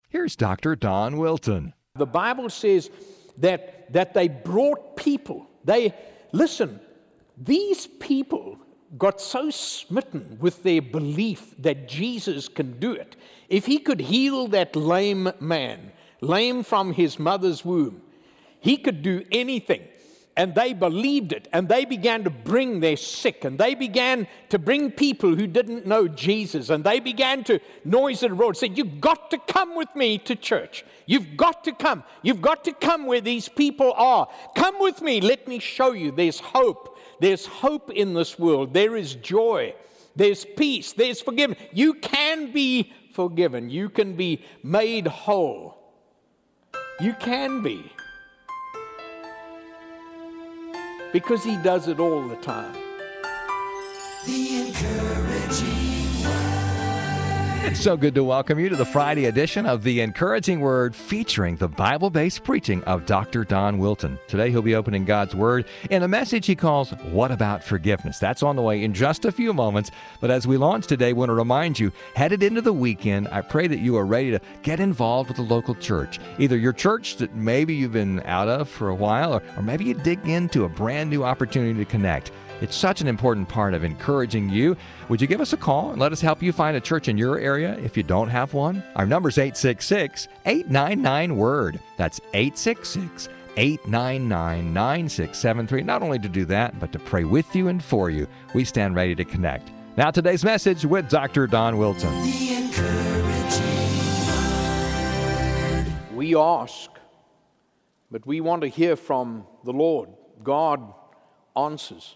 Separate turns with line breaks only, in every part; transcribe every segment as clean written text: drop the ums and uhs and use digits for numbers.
Here's Dr. Don Wilton.
The Bible says that they brought people. Listen, these people got so smitten with their belief that Jesus can do it. If he could heal that lame man, lame from his mother's womb, he could do anything. And they believed it, and they began to bring their sick, and they began to bring people who didn't know Jesus, and they began to noise it abroad, say, "You've got to come with me to church. You've got to come. You've got to come where these people are. Come with me. Let me show you. There's hope. There's hope in this world. There is joy. There's peace. There's forgiveness. You can be forgiven. You can be made whole. You can be. Because he does it all the time."
The Encouraging Word. It's so good to welcome you to the Friday edition of The Encouraging Word, featuring the Bible-based preaching of Dr. Don Wilton. Today he'll be opening God's Word in a message he calls, "What About Forgiveness?" That's on the way in just a few moments. But as we launch today, I want to remind you, headed into the weekend, I pray that you are ready to get involved with the local church. Either your church that maybe you've been out of for a while, or maybe you dig into a brand new opportunity to connect. It's such an important part of encouraging you. Would you give us a call and let us help you find a church in your area if you don't have one? Our number is 866-899-WORD. That's 866-899-9673. Not only to do that, but to pray with you and for you. We stand ready to connect. Now today's message with Dr. Don Wilton. The Encouraging Word.
We ask, but we want to hear from the Lord. God answers.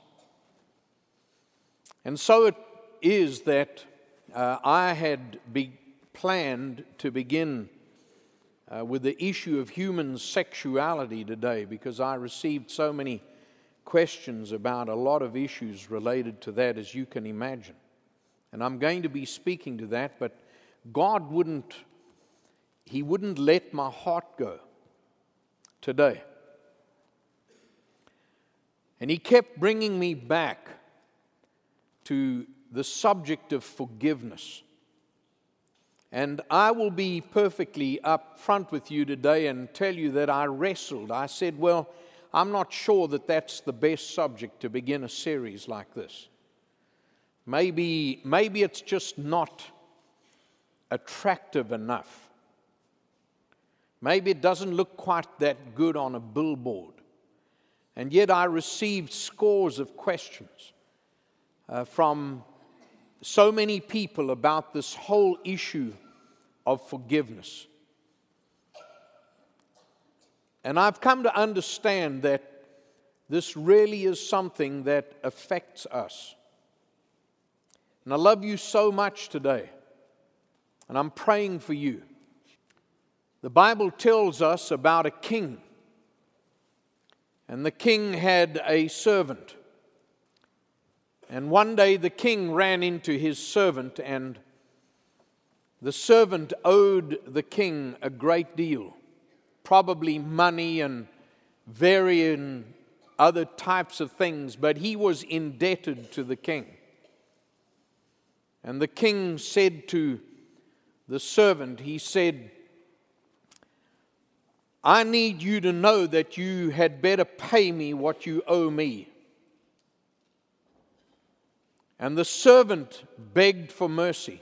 And so it is that I had planned to begin with the issue of human sexuality today, because I received so many questions about a lot of issues related to that, as you can imagine. And I'm going to be speaking to that, but God wouldn't let my heart go today. And He kept bringing me back to the subject of forgiveness. And I will be perfectly upfront with you today and tell you that I wrestled. I said, well, I'm not sure that that's the best subject to begin a series like this. Maybe it's just not attractive enough. Maybe it doesn't look quite that good on a billboard. And yet I received scores of questions from so many people about this whole issue of forgiveness. And I've come to understand that this really is something that affects us. And I love you so much today, and I'm praying for you. The Bible tells us about a king, and the king had a servant. And one day the king ran into his servant, and the servant owed the king a great deal, probably money and varying other types of things, but he was indebted to the king. And the king said to the servant, he said, "I need you to know that you had better pay me what you owe me." And the servant begged for mercy.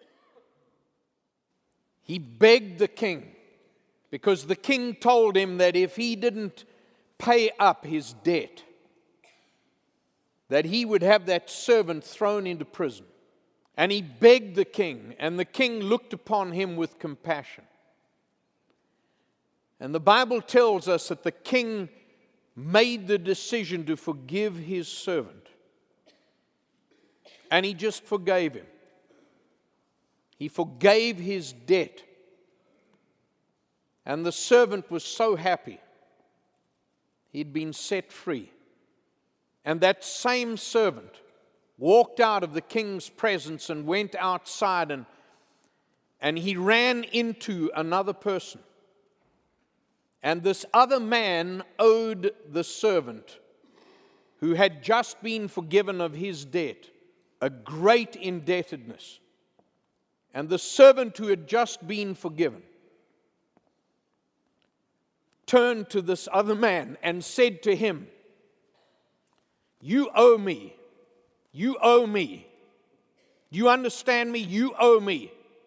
He begged the king, because the king told him that if he didn't pay up his debt, that he would have that servant thrown into prison. And he begged the king, and the king looked upon him with compassion. And the Bible tells us that the king made the decision to forgive his servant. And he just forgave him. He forgave his debt. And the servant was so happy. He'd been set free. And that same servant walked out of the king's presence and went outside, and he ran into another person. And this other man owed the servant, who had just been forgiven of his debt, a great indebtedness. And the servant who had just been forgiven turned to this other man and said to him, "You owe me. You owe me. Do you understand me? You owe me.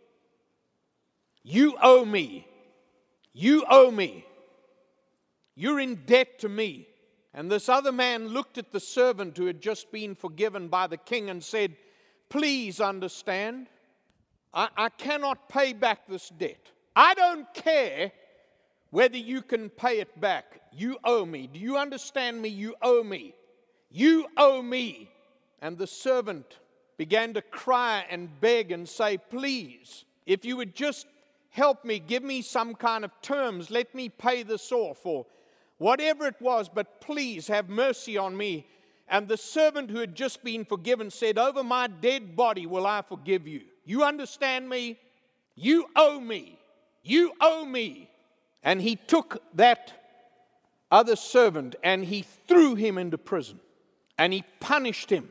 You owe me. You owe me. You're in debt to me." And this other man looked at the servant who had just been forgiven by the king and said, "Please understand, I cannot pay back this debt. I don't care whether you can pay it back. You owe me. Do you understand me? You owe me. You owe me." And the servant began to cry and beg and say, "Please, if you would just help me, give me some kind of terms, let me pay this off," or whatever it was, but please have mercy on me. And the servant who had just been forgiven said, "Over my dead body will I forgive you. You understand me? You owe me. You owe me." And he took that other servant and he threw him into prison and he punished him.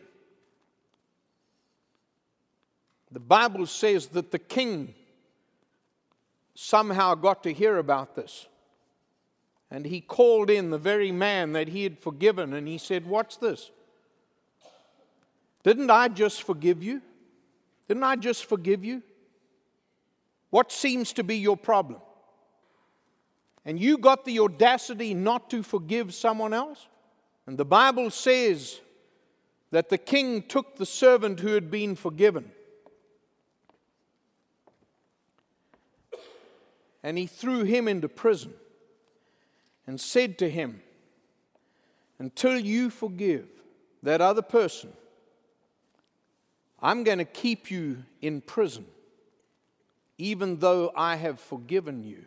The Bible says that the king somehow got to hear about this. And he called in the very man that he had forgiven, and he said, "What's this? Didn't I just forgive you? Didn't I just forgive you? What seems to be your problem? And you got the audacity not to forgive someone else?" And the Bible says that the king took the servant who had been forgiven and he threw him into prison and said to him, "Until you forgive that other person, I'm going to keep you in prison, even though I have forgiven you."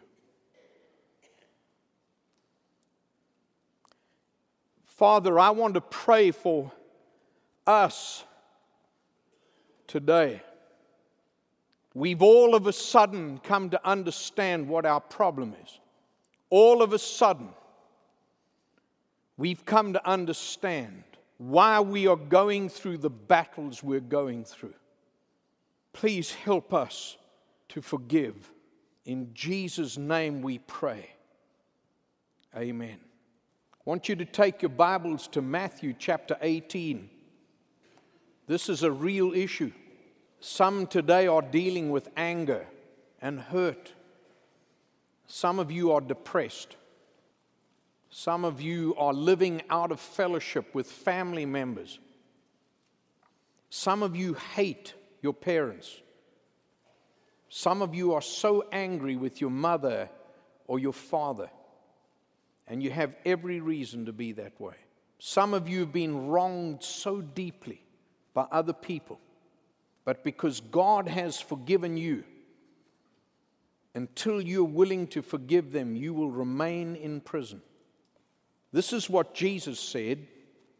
Father, I want to pray for us today. We've all of a sudden come to understand what our problem is. All of a sudden, we've come to understand why we are going through the battles we're going through. Please help us to forgive. In Jesus' name we pray. Amen. I want you to take your Bibles to Matthew chapter 18. This is a real issue. Some today are dealing with anger and hurt. Some of you are depressed. Some of you are living out of fellowship with family members. Some of you hate your parents. Some of you are so angry with your mother or your father, and you have every reason to be that way. Some of you have been wronged so deeply by other people, but because God has forgiven you, until you're willing to forgive them, you will remain in prison. This is what Jesus said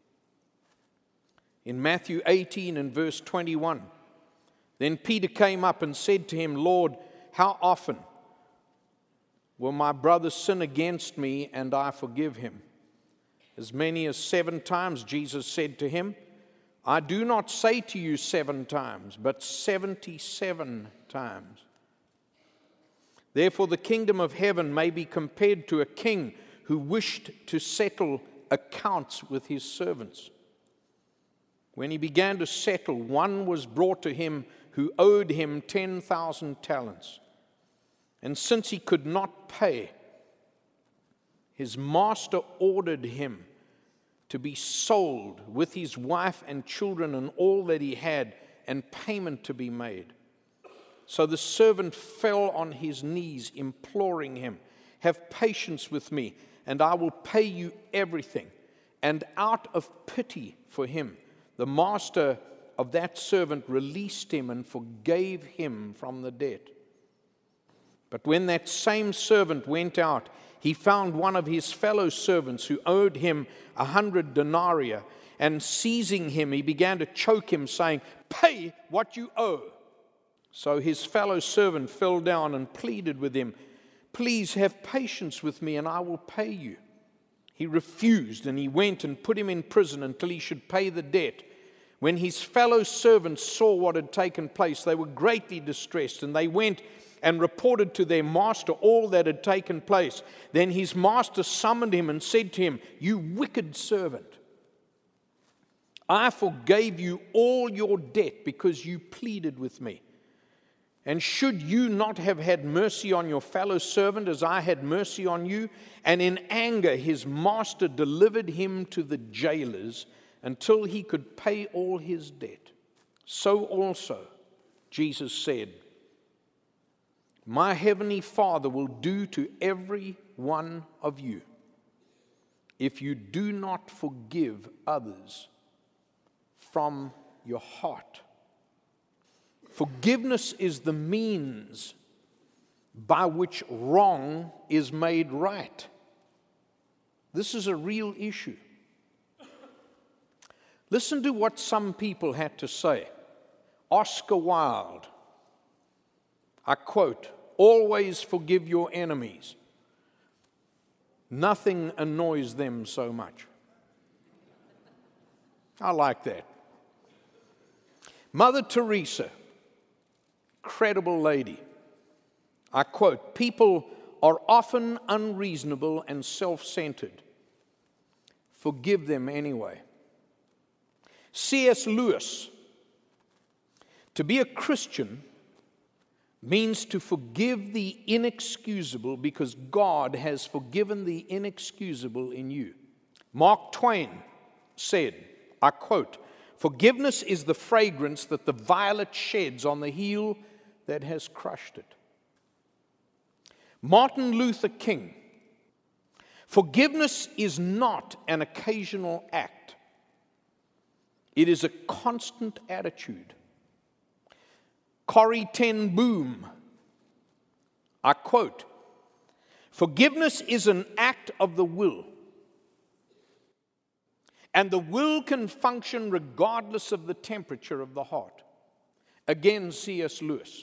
in Matthew 18 and verse 21. Then Peter came up and said to him, "Lord, how often will my brother sin against me and I forgive him? As many as 7 times, Jesus said to him. I do not say to you 7 times, but 77 times. Therefore the kingdom of heaven may be compared to a king who wished to settle accounts with his servants. When he began to settle, one was brought to him who owed him 10,000 talents. And since he could not pay, his master ordered him to be sold with his wife and children and all that he had, and payment to be made. So the servant fell on his knees, imploring him, have patience with me, and I will pay you everything. And out of pity for him, the master of that servant released him and forgave him from the debt. But when that same servant went out, he found one of his fellow servants who owed him 100 denarii, and seizing him, he began to choke him, saying, "Pay what you owe." So his fellow servant fell down and pleaded with him, "Please have patience with me, and I will pay you." He refused, and he went and put him in prison until he should pay the debt. When his fellow servants saw what had taken place, they were greatly distressed, and they went and reported to their master all that had taken place. Then his master summoned him and said to him, "You wicked servant, I forgave you all your debt because you pleaded with me. And should you not have had mercy on your fellow servant as I had mercy on you?" And in anger his master delivered him to the jailers until he could pay all his debt. So also, Jesus said, my heavenly Father will do to every one of you if you do not forgive others from your heart. Forgiveness is the means by which wrong is made right. This is a real issue. Listen to what some people had to say. Oscar Wilde, I quote, "Always forgive your enemies. Nothing annoys them so much." I like that. Mother Teresa, credible lady, I quote, "People are often unreasonable and self-centered. Forgive them anyway." C.S. Lewis, to be a Christian means to forgive the inexcusable because God has forgiven the inexcusable in you. Mark Twain said, I quote, "Forgiveness is the fragrance that the violet sheds on the heel that has crushed it." Martin Luther King, "Forgiveness is not an occasional act. It is a constant attitude." Corrie ten Boom, I quote, "Forgiveness is an act of the will, and the will can function regardless of the temperature of the heart." Again, C.S. Lewis.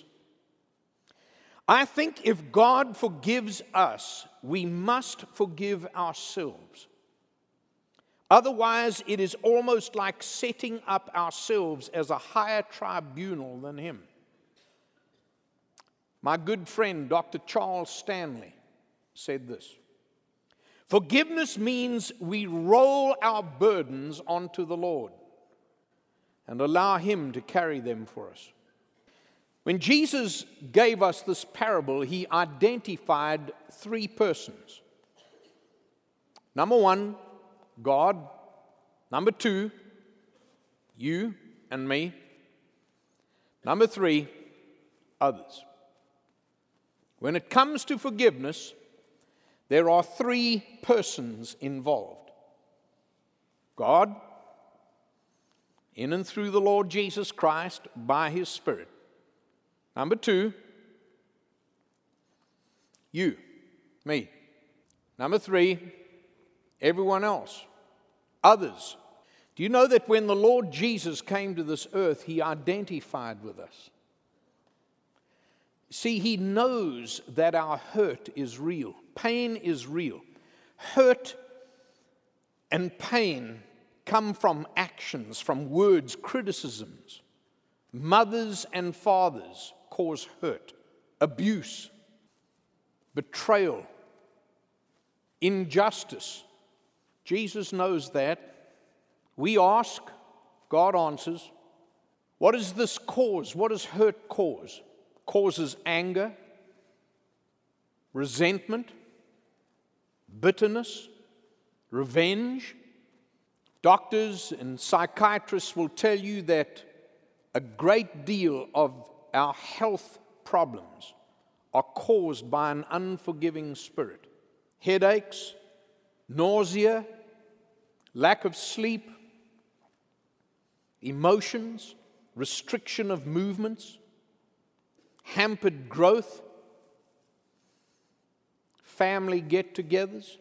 I think if God forgives us, we must forgive ourselves. Otherwise, it is almost like setting up ourselves as a higher tribunal than Him. My good friend, Dr. Charles Stanley, said this: "Forgiveness means we roll our burdens onto the Lord and allow Him to carry them for us." When Jesus gave us this parable, He identified three persons. Number one, God. Number two, you and me. Number three, others. When it comes to forgiveness, there are three persons involved: God, in and through the Lord Jesus Christ by His Spirit. Number two, you, me. Number three, everyone else, others. Do you know that when the Lord Jesus came to this earth, He identified with us? See, He knows that our hurt is real. Pain is real. Hurt and pain come from actions, from words, criticisms. Mothers and fathers cause hurt, abuse, betrayal, injustice. Jesus knows that. We ask, God answers. What does this cause? What does hurt cause? Causes anger, resentment, bitterness, revenge. Doctors and psychiatrists will tell you that a great deal of our health problems are caused by an unforgiving spirit. Headaches, nausea, lack of sleep, emotions, restriction of movements, hampered growth, family get-togethers.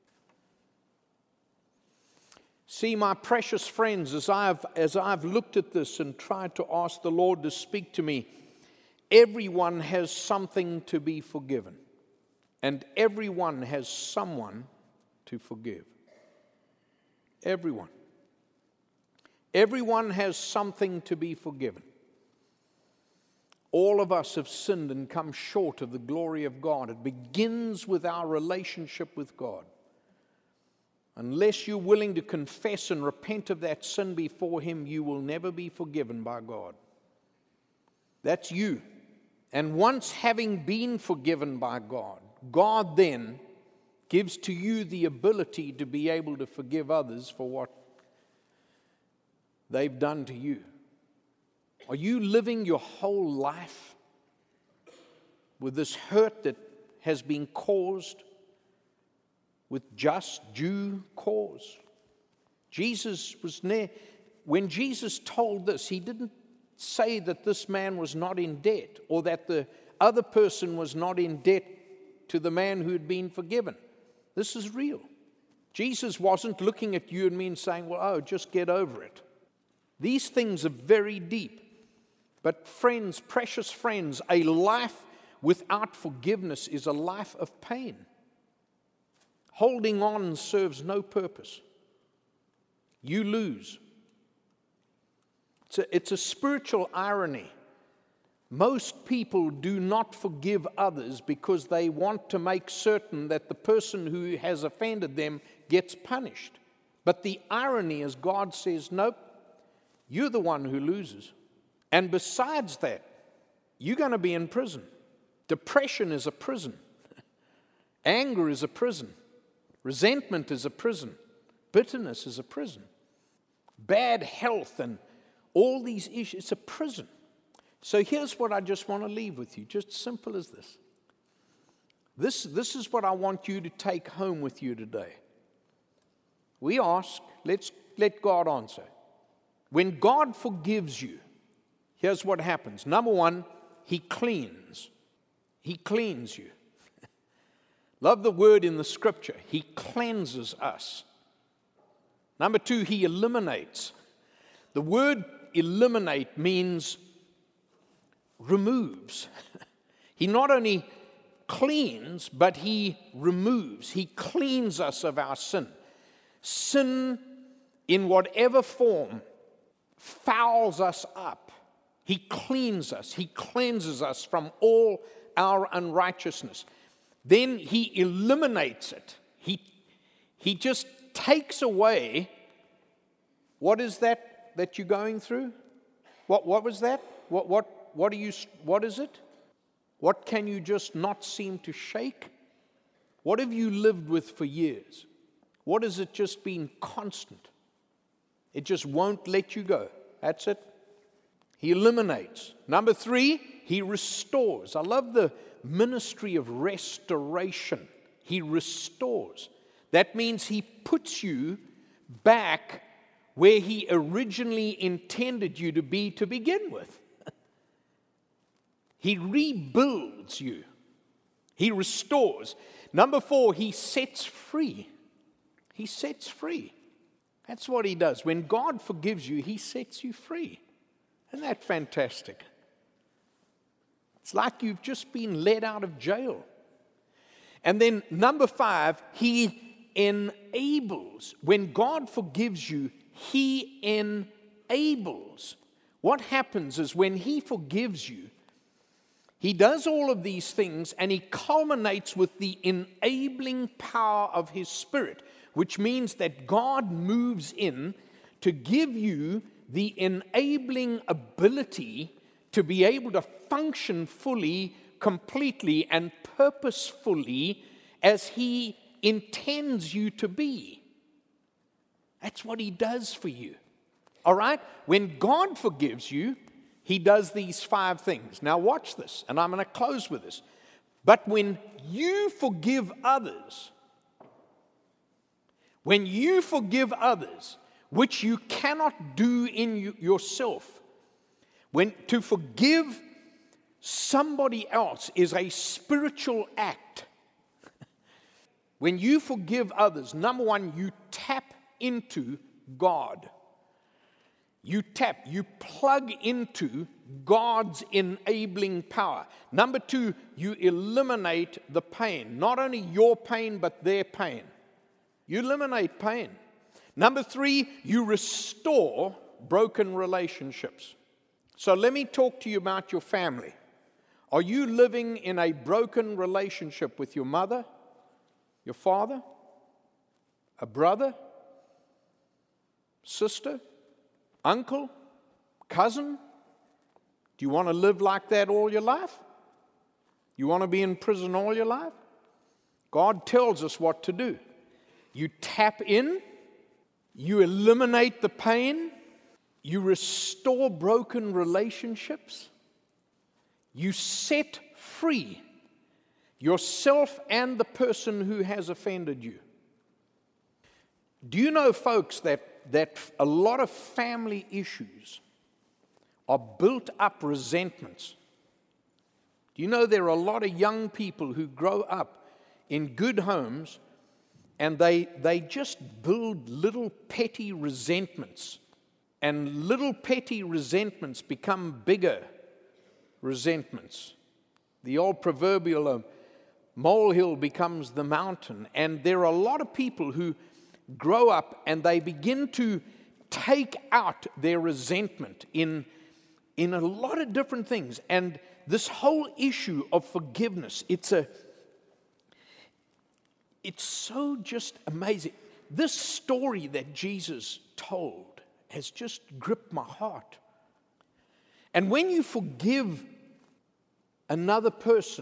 See, my precious friends, as I've looked at this and tried to ask the Lord to speak to me, everyone has something to be forgiven, and everyone has someone to forgive. Everyone. Everyone has something to be forgiven. All of us have sinned and come short of the glory of God. It begins with our relationship with God. Unless you're willing to confess and repent of that sin before Him, you will never be forgiven by God. That's you. And once having been forgiven by God, God then gives to you the ability to be able to forgive others for what they've done to you. Are you living your whole life with this hurt that has been caused with just due cause? Jesus was near. When Jesus told this, He didn't say that this man was not in debt or that the other person was not in debt to the man who had been forgiven. This is real. Jesus wasn't looking at you and me and saying, well, oh, just get over it. These things are very deep. But friends, precious friends, a life without forgiveness is a life of pain. Holding on serves no purpose. You lose. It's a spiritual irony. Most people do not forgive others because they want to make certain that the person who has offended them gets punished. But the irony is God says, nope, you're the one who loses. And besides that, you're going to be in prison. Depression is a prison. Anger is a prison. Resentment is a prison. Bitterness is a prison. Bad health and all these issues, it's a prison. So here's what I just want to leave with you, just simple as this. This is what I want you to take home with you today. We ask, let's let God answer. When God forgives you, here's what happens. Number one, He cleans. He cleans you. Love the word in the scripture. He cleanses us. Number two, He eliminates. The word eliminate means removes. He not only cleans, but He removes. He cleans us of our sin. Sin, in whatever form, fouls us up. He cleans us. He cleanses us from all our unrighteousness. Then He eliminates it. He just takes away. What is that you're going through? What was that? What is it? What can you just not seem to shake? What have you lived with for years? What has it just been constant? It just won't let you go. That's it. He eliminates. Number three, He restores. I love the ministry of restoration. He restores. That means He puts you back where He originally intended you to be to begin with. He rebuilds you. He restores. Number four, He sets free. He sets free. That's what He does. When God forgives you, He sets you free. Isn't that fantastic? It's like you've just been let out of jail. And then number five, He enables. When God forgives you, He enables. What happens is when He forgives you, He does all of these things and He culminates with the enabling power of His Spirit, which means that God moves in to give you the enabling ability to be able to function fully, completely, and purposefully as He intends you to be. That's what He does for you. All right? When God forgives you, He does these five things. Now watch this, and I'm going to close with this. But when you forgive others, which you cannot do in yourself, when to forgive somebody else is a spiritual act. When you forgive others, number one, you tap into God. You plug into God's enabling power. Number two, you eliminate the pain. Not only your pain, but their pain. You eliminate pain. Number three, you restore broken relationships. So let me talk to you about your family. Are you living in a broken relationship with your mother, your father, a brother, sister, uncle, cousin? Do you want to live like that all your life? You want to be in prison all your life? God tells us what to do. You tap in, you eliminate the pain, you restore broken relationships, you set free yourself and the person who has offended you. Do you know, folks, that a lot of family issues are built up resentments? Do you know there are a lot of young people who grow up in good homes and they just build little petty resentments, and little petty resentments become bigger resentments. The old proverbial molehill becomes the mountain, and there are a lot of people who grow up and they begin to take out their resentment in a lot of different things. And this whole issue of forgiveness, it's so just amazing. This story that Jesus told has just gripped my heart. And when you forgive another person,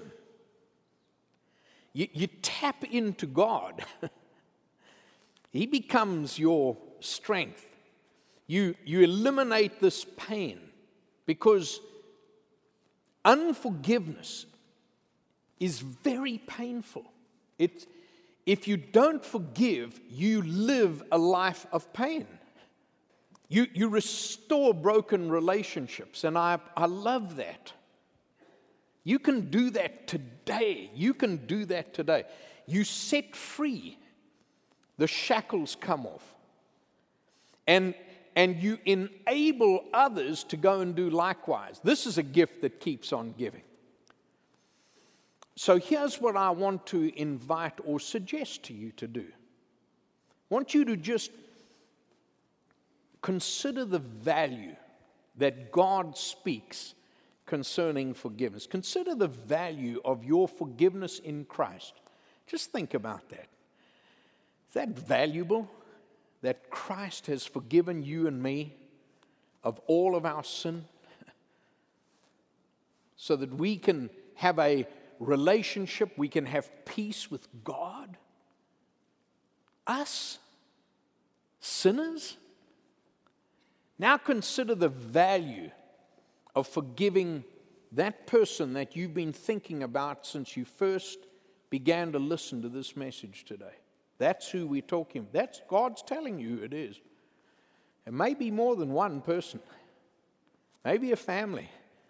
you tap into God. He becomes your strength. You eliminate this pain, because unforgiveness is very painful. If you don't forgive, you live a life of pain. You restore broken relationships, and I love that. You can do that today. You can do that today. You set free. The shackles come off. And you enable others to go and do likewise. This is a gift that keeps on giving. So here's what I want to invite or suggest to you to do. I want you to just consider the value that God speaks concerning forgiveness. Consider the value of your forgiveness in Christ. Just think about that. Is that valuable? That Christ has forgiven you and me of all of our sin, so that we can have a relationship, we can have peace with God? Us, sinners? Now consider the value of forgiving that person that you've been thinking about since you first began to listen to this message today. That's who we're talking about. That's God's telling you who it is. It may be more than one person. Maybe a family.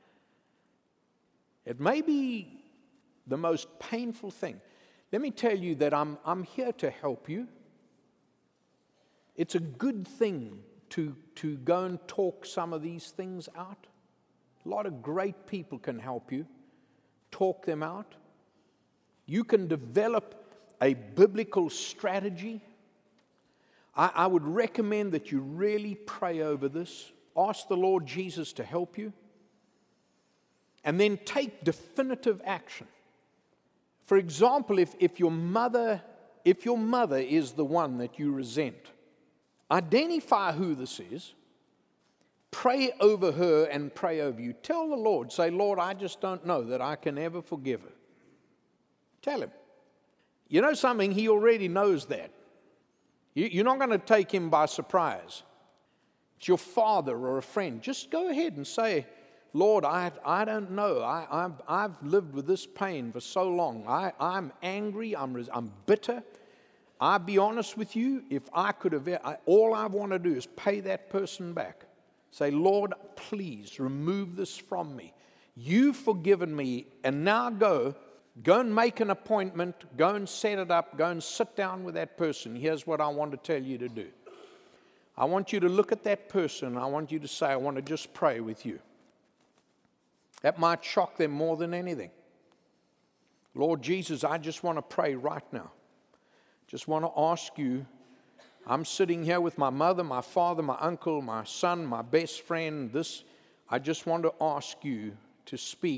It may be the most painful thing. Let me tell you that I'm here to help you. It's a good thing to go and talk some of these things out. A lot of great people can help you talk them out. You can develop a biblical strategy. I would recommend that you really pray over this. Ask the Lord Jesus to help you. And then take definitive action. For example, if your mother is the one that you resent, identify who this is. Pray over her and pray over you. Tell the Lord, say, Lord, I just don't know that I can ever forgive her. Tell him. You know something? He already knows that. You're not going to take him by surprise. It's your father or a friend. Just go ahead and say, Lord, I don't know. I've lived with this pain for so long. I'm angry. I'm bitter. I'll be honest with you. If I could have, all I want to do is pay that person back. Say, Lord, please remove this from me. You've forgiven me, and now go and make an appointment, go and set it up, go and sit down with that person. Here's what I want to tell you to do. I want you to look at that person. I want you to say, I want to just pray with you. That might shock them more than anything. Lord Jesus, I just want to pray right now. Just want to ask you, I'm sitting here with my mother, my father, my uncle, my son, my best friend. I just want to ask you to speak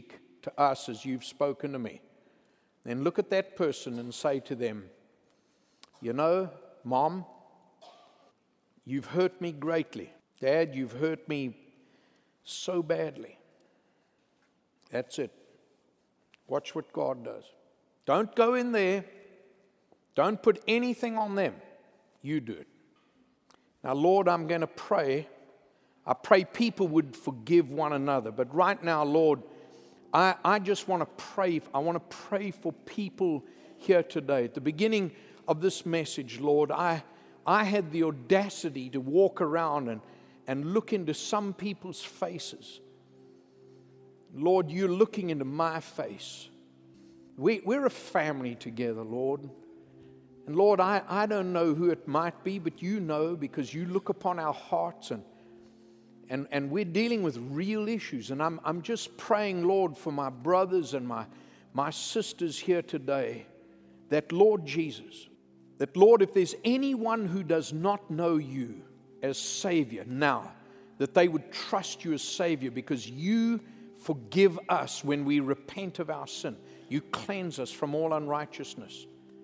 to us as you've spoken to me. Then look at that person and say to them, you know, Mom, you've hurt me greatly. Dad, you've hurt me so badly. That's it. Watch what God does. Don't go in there. Don't put anything on them. You do it. Now, Lord, I'm going to pray. I pray people would forgive one another. But right now, Lord, I just want to pray. I want to pray for people here today. At the beginning of this message, Lord, I had the audacity to walk around and look into some people's faces. Lord, you're looking into my face. We're a family together, Lord. And Lord, I don't know who it might be, but you know, because you look upon our hearts, and we're dealing with real issues. And I'm just praying, Lord, for my brothers and my sisters here today, that, Lord Jesus, that, Lord, if there's anyone who does not know you as Savior now, that they would trust you as Savior, because you forgive us when we repent of our sin. You cleanse us from all unrighteousness.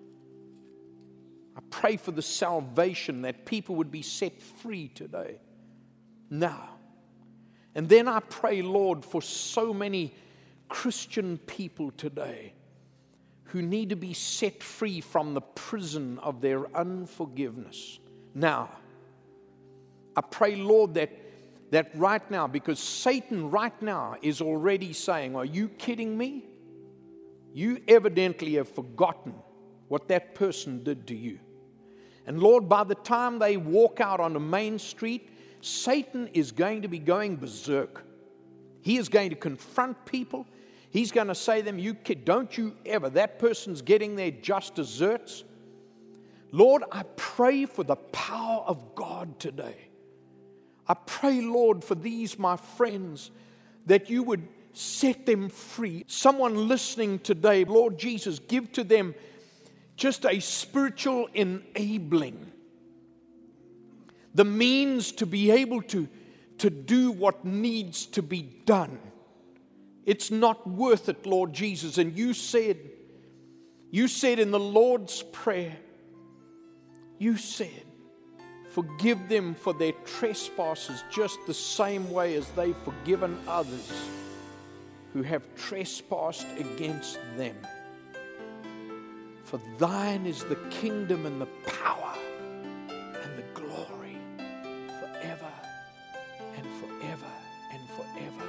I pray for the salvation, that people would be set free today, now. And then I pray, Lord, for so many Christian people today who need to be set free from the prison of their unforgiveness. Now, I pray, Lord, that right now, because Satan right now is already saying, are you kidding me? You evidently have forgotten what that person did to you. And Lord, by the time they walk out on the main street, Satan is going to be going berserk. He is going to confront people. He's going to say to them, you kid, don't you ever, that person's getting their just desserts. Lord, I pray for the power of God today. I pray, Lord, for these, my friends, that you would set them free. Someone listening today, Lord Jesus, give to them just a spiritual enabling, the means to be able to do what needs to be done. It's not worth it, Lord Jesus. And you said in the Lord's Prayer, you said, forgive them for their trespasses just the same way as they've forgiven others who have trespassed against them. For thine is the kingdom and the power and the glory forever and forever and forever.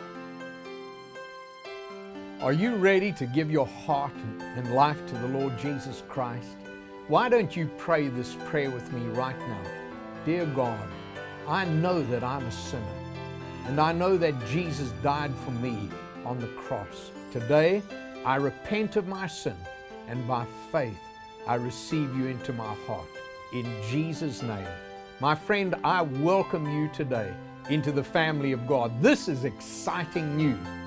Are you ready to give your heart and life to the Lord Jesus Christ? Why don't you pray this prayer with me right now? Dear God, I know that I'm a sinner, and I know that Jesus died for me on the cross. Today, I repent of my sin, and by faith, I receive you into my heart. In Jesus' name. My friend, I welcome you today into the family of God. This is exciting news.